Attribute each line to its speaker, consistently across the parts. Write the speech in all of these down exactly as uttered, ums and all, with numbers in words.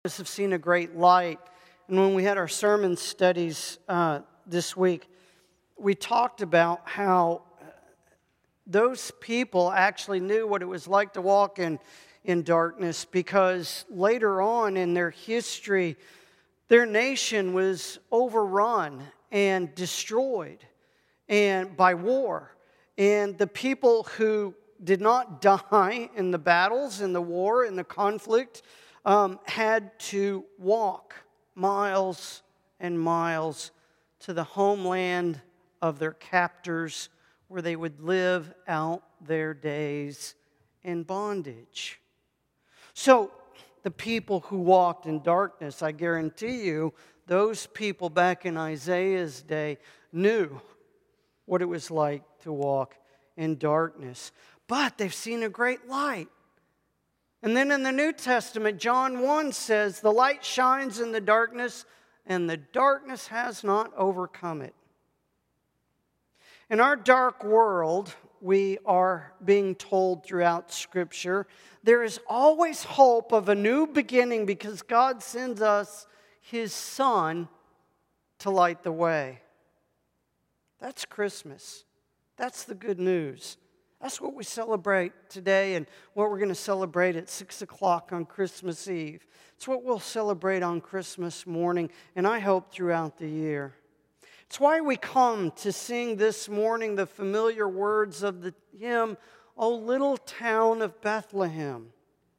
Speaker 1: Have seen a great light. And when we had our sermon studies uh, this week, we talked about how those people actually knew what it was like to walk in, in darkness, because later on in their history, their nation was overrun and destroyed and by war. And the people who did not die in the battles, in the war, in the conflict, Um, had to walk miles and miles to the homeland of their captors, where they would live out their days in bondage. So the people who walked in darkness, I guarantee you, those people back in Isaiah's day knew what it was like to walk in darkness. But they've seen a great light. And then in the New Testament, John one says, "The light shines in the darkness, and the darkness has not overcome it." In our dark world, we are being told throughout Scripture, there is always hope of a new beginning because God sends us His Son to light the way. That's Christmas. That's the good news. That's what we celebrate today and what we're going to celebrate at six o'clock on Christmas Eve. It's what we'll celebrate on Christmas morning, and I hope throughout the year. It's why we come to sing this morning the familiar words of the hymn, "O little town of Bethlehem.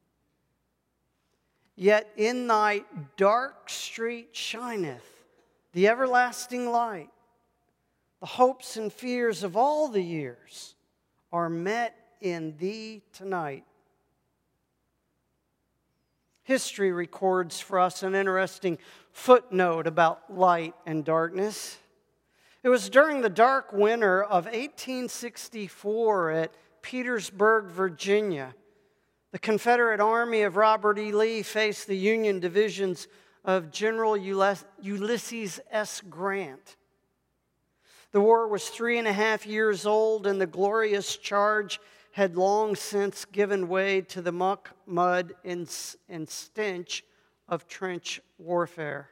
Speaker 1: Yet in thy dark street shineth the everlasting light. The hopes and fears of all the years are met in thee tonight." History records for us an interesting footnote about light and darkness. It was during the dark winter of eighteen sixty-four at Petersburg, Virginia. The Confederate Army of Robert E. Lee faced the Union divisions of General Ulysses S. Grant. The war was three and a half years old, and the glorious charge had long since given way to the muck, mud, and, and stench of trench warfare.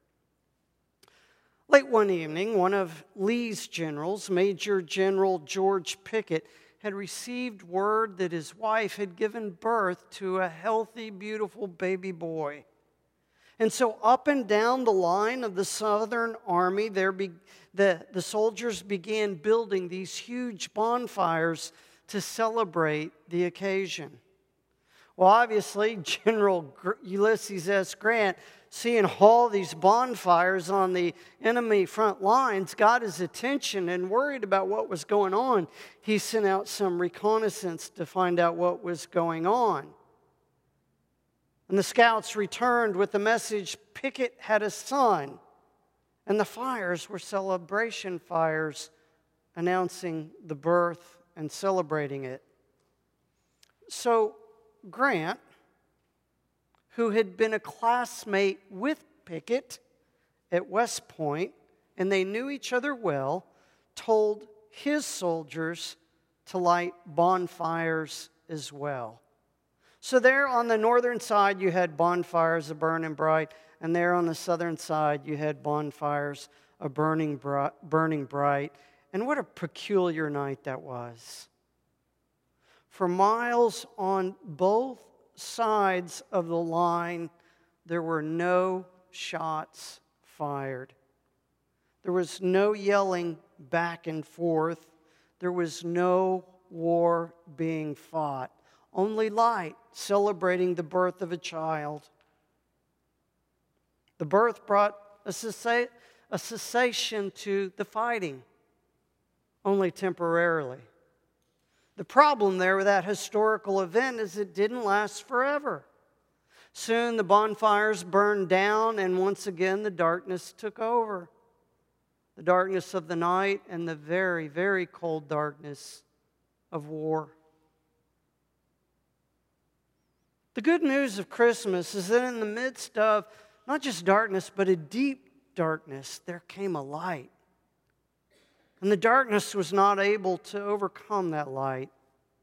Speaker 1: Late one evening, one of Lee's generals, Major General George Pickett, had received word that his wife had given birth to a healthy, beautiful baby boy. And so up and down the line of the Southern Army, there be, the, the soldiers began building these huge bonfires to celebrate the occasion. Well, obviously, General Ulysses S. Grant, seeing all these bonfires on the enemy front lines, got his attention, and worried about what was going on, he sent out some reconnaissance to find out what was going on. And the scouts returned with the message, Pickett had a son. And the fires were celebration fires announcing the birth and celebrating it. So Grant, who had been a classmate with Pickett at West Point, and they knew each other well, told his soldiers to light bonfires as well. So there on the northern side, you had bonfires a burning bright, and there on the southern side, you had bonfires a burning bright, burning bright. And what a peculiar night that was. For miles on both sides of the line, there were no shots fired. There was no yelling back and forth. There was no war being fought. Only light, celebrating the birth of a child. The birth brought a, cessa- a cessation to the fighting, only temporarily. The problem there with that historical event is it didn't last forever. Soon the bonfires burned down, and once again the darkness took over. The darkness of the night and the very, very cold darkness of war. The good news of Christmas is that in the midst of not just darkness, but a deep darkness, there came a light. And the darkness was not able to overcome that light.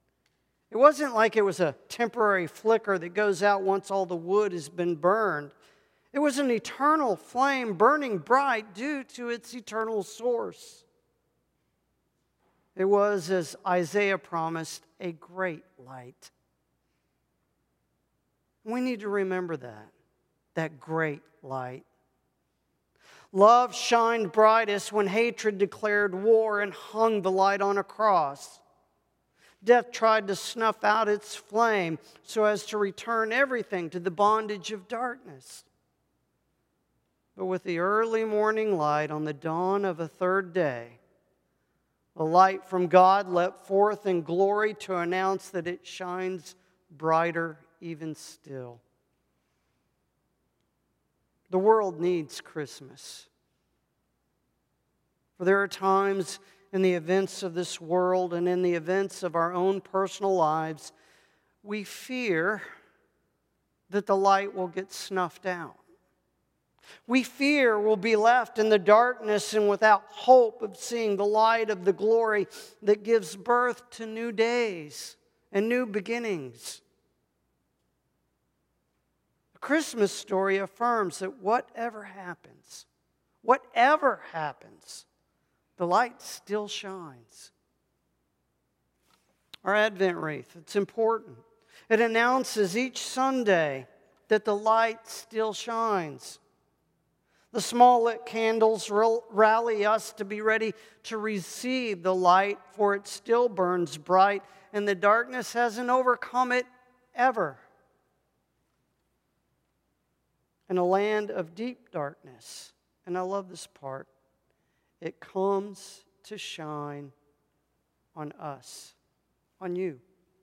Speaker 1: It wasn't like it was a temporary flicker that goes out once all the wood has been burned. It was an eternal flame burning bright due to its eternal source. It was, as Isaiah promised, a great light. We need to remember that, that great light. Love shined brightest when hatred declared war and hung the light on a cross. Death tried to snuff out its flame so as to return everything to the bondage of darkness. But with the early morning light on the dawn of a third day, the light from God leapt forth in glory to announce that it shines brighter even still. The world needs Christmas. For there are times in the events of this world and in the events of our own personal lives, we fear that the light will get snuffed out. We fear we'll be left in the darkness and without hope of seeing the light of the glory that gives birth to new days and new beginnings. The Christmas story affirms that whatever happens, whatever happens, the light still shines. Our Advent wreath, it's important. It announces each Sunday that the light still shines. The small lit candles rally us to be ready to receive the light, for it still burns bright, and the darkness hasn't overcome it ever. In a land of deep darkness, and I love this part, it comes to shine on us, on you.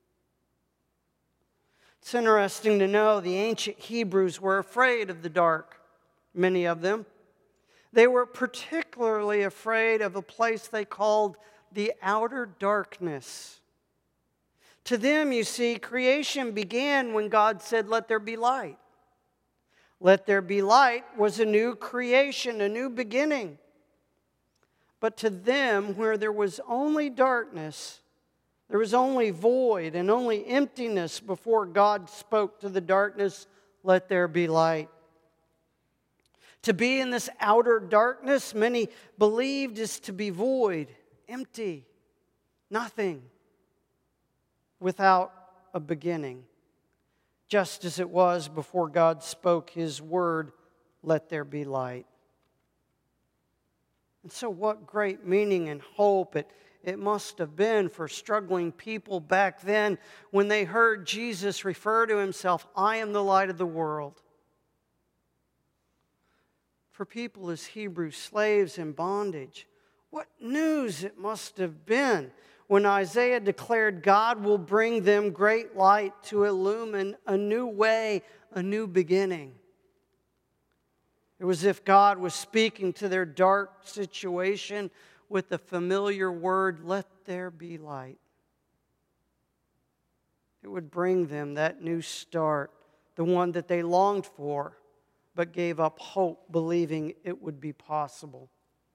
Speaker 1: It's interesting to know the ancient Hebrews were afraid of the dark. Many of them. They were particularly afraid of a place they called the outer darkness. To them, you see, creation began when God said, "Let there be light." Let there be light was a new creation, a new beginning. But to them, where there was only darkness, there was only void and only emptiness before God spoke to the darkness, "Let there be light." To be in this outer darkness, many believed, is to be void, empty, nothing, without a beginning. Just as it was before God spoke His word, "Let there be light." And so what great meaning and hope it, it must have been for struggling people back then when they heard Jesus refer to Himself, "I am the light of the world." For people as Hebrew slaves in bondage, what news it must have been when Isaiah declared God will bring them great light to illumine a new way, a new beginning. It was as if God was speaking to their dark situation with the familiar word, "Let there be light." It would bring them that new start, the one that they longed for, but gave up hope, believing it would be possible.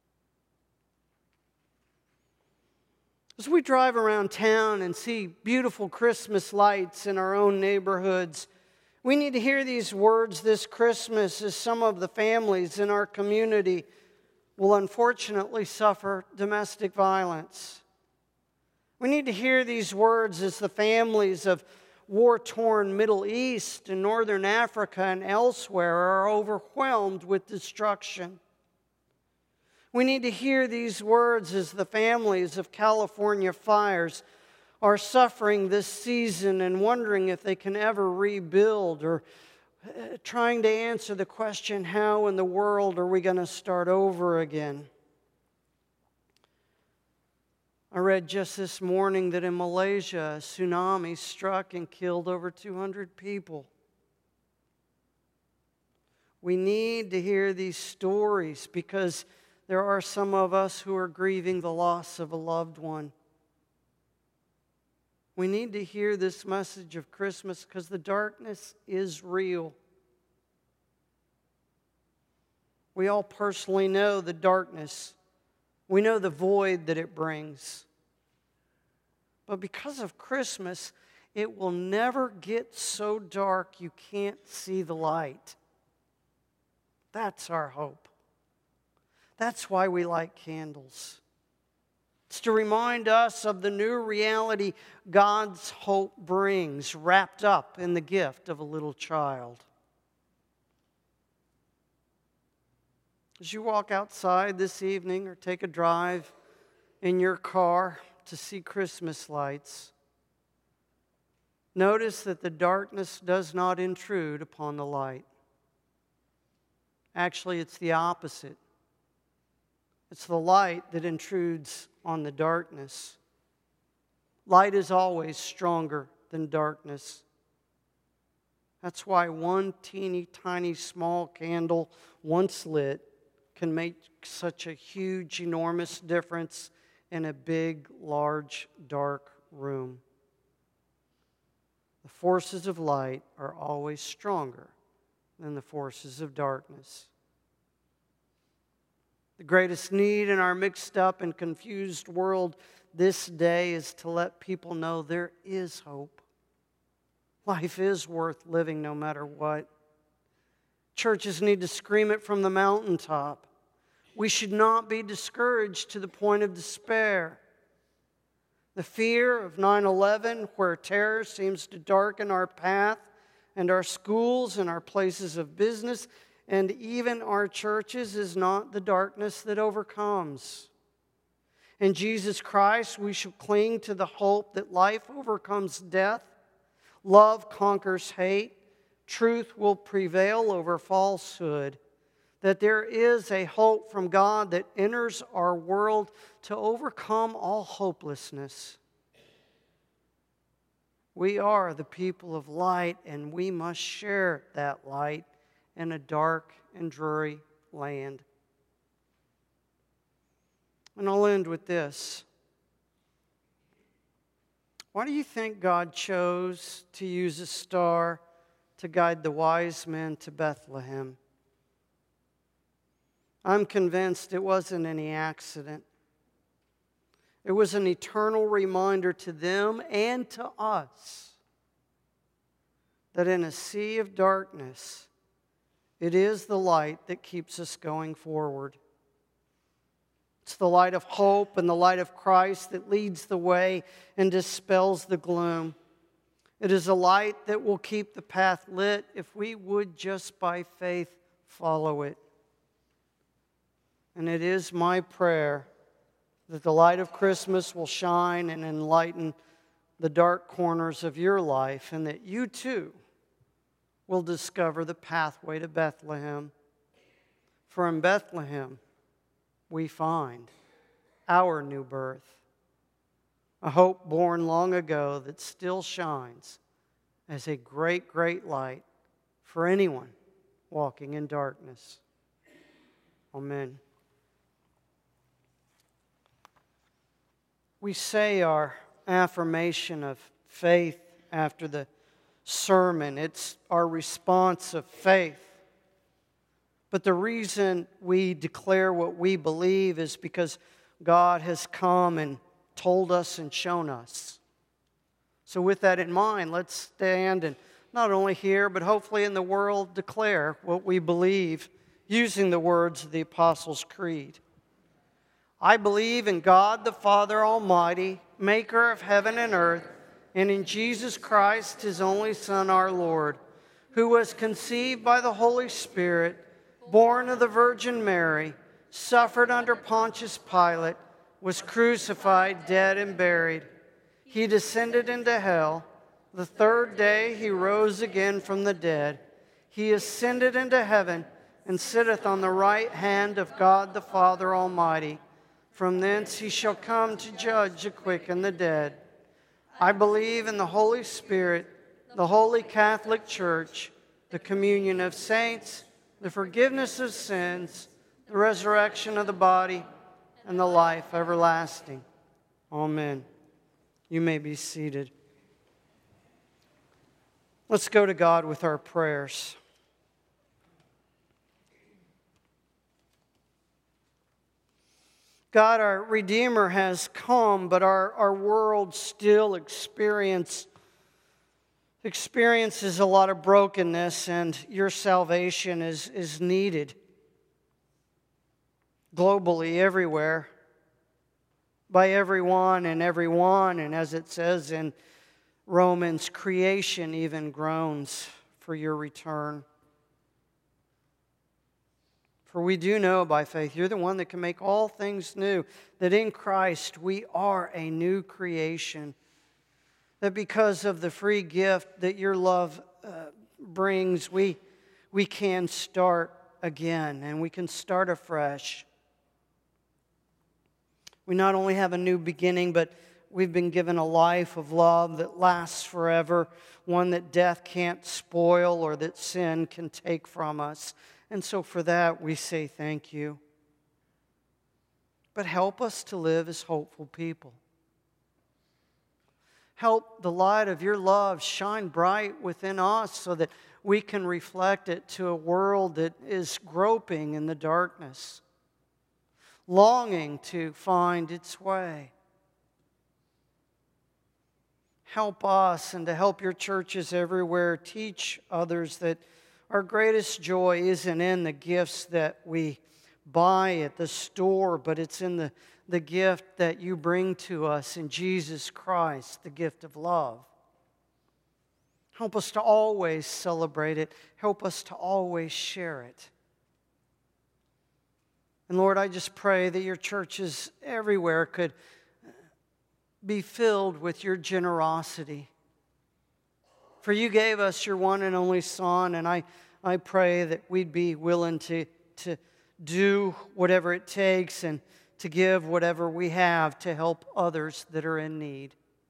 Speaker 1: As we drive around town and see beautiful Christmas lights in our own neighborhoods, we need to hear these words this Christmas as some of the families in our community will unfortunately suffer domestic violence. We need to hear these words as the families of war-torn Middle East and Northern Africa and elsewhere are overwhelmed with destruction. We need to hear these words as the families of California fires are suffering this season and wondering if they can ever rebuild, or trying to answer the question, how in the world are we going to start over again? I read just this morning that in Malaysia, a tsunami struck and killed over two hundred people. We need to hear these stories because there are some of us who are grieving the loss of a loved one. We need to hear this message of Christmas because the darkness is real. We all personally know the darkness. We know the void that it brings. But because of Christmas, it will never get so dark you can't see the light. That's our hope. That's why we light candles. It's to remind us of the new reality God's hope brings, wrapped up in the gift of a little child. As you walk outside this evening or take a drive in your car to see Christmas lights, notice that the darkness does not intrude upon the light. Actually, it's the opposite. It's the light that intrudes on the darkness. Light is always stronger than darkness. That's why one teeny tiny small candle, once lit, can make such a huge, enormous difference in a big, large, dark room. The forces of light are always stronger than the forces of darkness. The greatest need in our mixed up and confused world this day is to let people know there is hope. Life is worth living no matter what. Churches need to scream it from the mountaintop. We should not be discouraged to the point of despair. The fear of nine eleven, where terror seems to darken our path and our schools and our places of business and even our churches, is not the darkness that overcomes. In Jesus Christ, we shall cling to the hope that life overcomes death, love conquers hate, truth will prevail over falsehood, that there is a hope from God that enters our world to overcome all hopelessness. We are the people of light, and we must share that light in a dark and dreary land. And I'll end with this. Why do you think God chose to use a star to guide the wise men to Bethlehem? I'm convinced it wasn't any accident. It was an eternal reminder to them and to us that in a sea of darkness, it is the light that keeps us going forward. It's the light of hope and the light of Christ that leads the way and dispels the gloom. It is a light that will keep the path lit if we would just by faith follow it. And it is my prayer that the light of Christmas will shine and enlighten the dark corners of your life, and that you too will discover the pathway to Bethlehem. For in Bethlehem we find our new birth, a hope born long ago that still shines as a great, great light for anyone walking in darkness. Amen. We say our affirmation of faith after the sermon. It's our response of faith. But the reason we declare what we believe is because God has come and told us and shown us. So with that in mind, let's stand and not only here, but hopefully in the world, declare what we believe using the words of the Apostles' Creed. I believe in God the Father Almighty, maker of heaven and earth, and in Jesus Christ, His only Son, our Lord, who was conceived by the Holy Spirit, born of the Virgin Mary, suffered under Pontius Pilate, was crucified, dead, and buried. He descended into hell. The third day He rose again from the dead. He ascended into heaven and sitteth on the right hand of God the Father Almighty. From thence He shall come to judge the quick and the dead. I believe in the Holy Spirit, the Holy Catholic Church, the communion of saints, the forgiveness of sins, the resurrection of the body, and the life everlasting. Amen. You may be seated. Let's go to God with our prayers. God, our Redeemer has come, but our, our world still experience, experiences a lot of brokenness, and your salvation is, is needed. globally, everywhere, by everyone and everyone. And as it says in Romans, creation even groans for your return. For we do know by faith, you're the one that can make all things new, that in Christ we are a new creation. That because of the free gift that your love uh, brings, we, we can start again and we can start afresh. We not only have a new beginning, but we've been given a life of love that lasts forever, one that death can't spoil or that sin can take from us. And so for that, we say thank you. But help us to live as hopeful people. Help the light of your love shine bright within us so that we can reflect it to a world that is groping in the darkness, longing to find its way. Help us and to help your churches everywhere teach others that our greatest joy isn't in the gifts that we buy at the store, but it's in the, the gift that you bring to us in Jesus Christ, the gift of love. Help us to always celebrate it. Help us to always share it. And Lord, I just pray that your churches everywhere could be filled with your generosity. For you gave us your one and only Son, and I, I pray that we'd be willing to, to do whatever it takes and to give whatever we have to help others that are in need.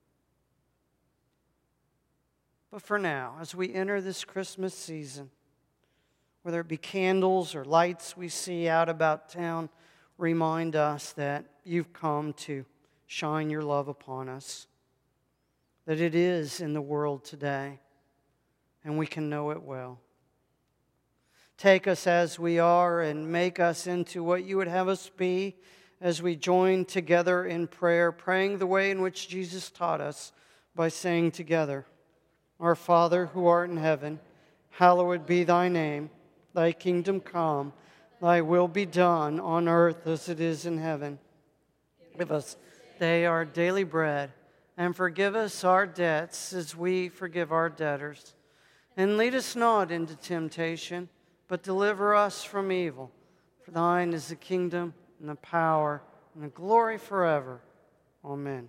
Speaker 1: But for now, as we enter this Christmas season, whether it be candles or lights we see out about town, remind us that you've come to shine your love upon us, that it is in the world today, and we can know it well. Take us as we are and make us into what you would have us be as we join together in prayer, praying the way in which Jesus taught us by saying together, Our Father who art in heaven, hallowed be thy name. Thy kingdom come, thy will be done on earth as it is in heaven. Give us today our daily bread, and forgive us our debts as we forgive our debtors. And lead us not into temptation, but deliver us from evil. For thine is the kingdom, and the power, and the glory forever. Amen.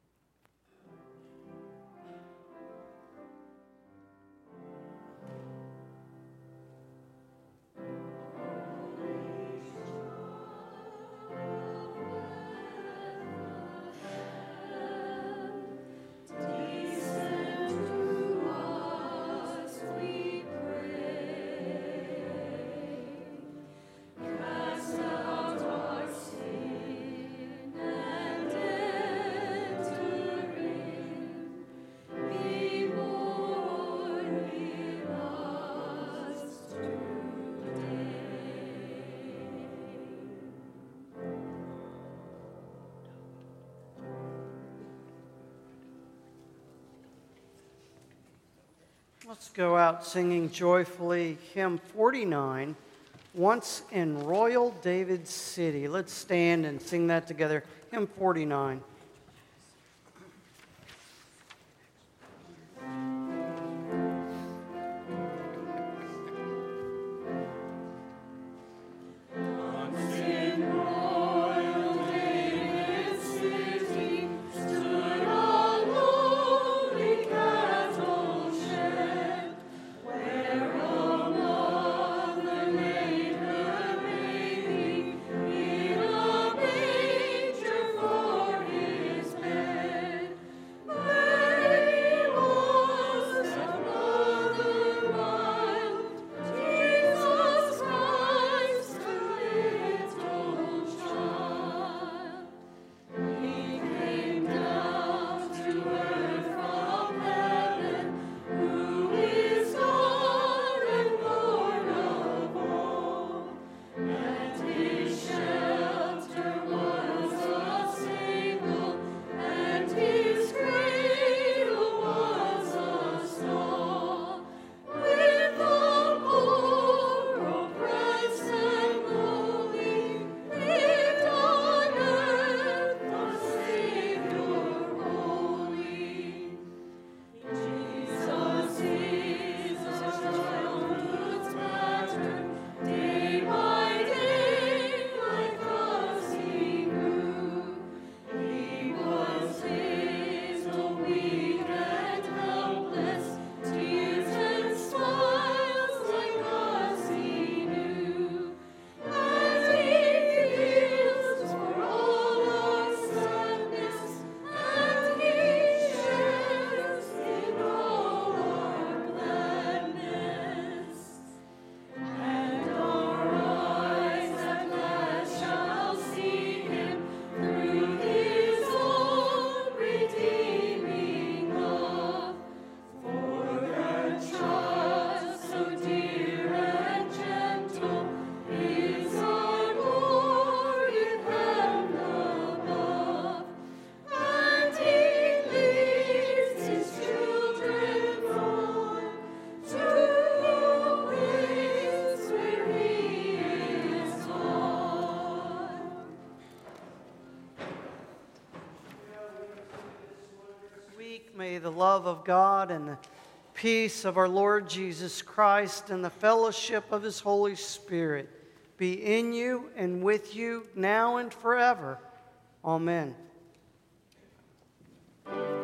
Speaker 1: Let's go out singing joyfully hymn forty-nine, Once in Royal David's City. Let's stand and sing that together. Hymn forty-nine.
Speaker 2: For
Speaker 1: may the love of God and the peace of our Lord Jesus Christ and the fellowship of His Holy Spirit be in you and with you now and forever. Amen.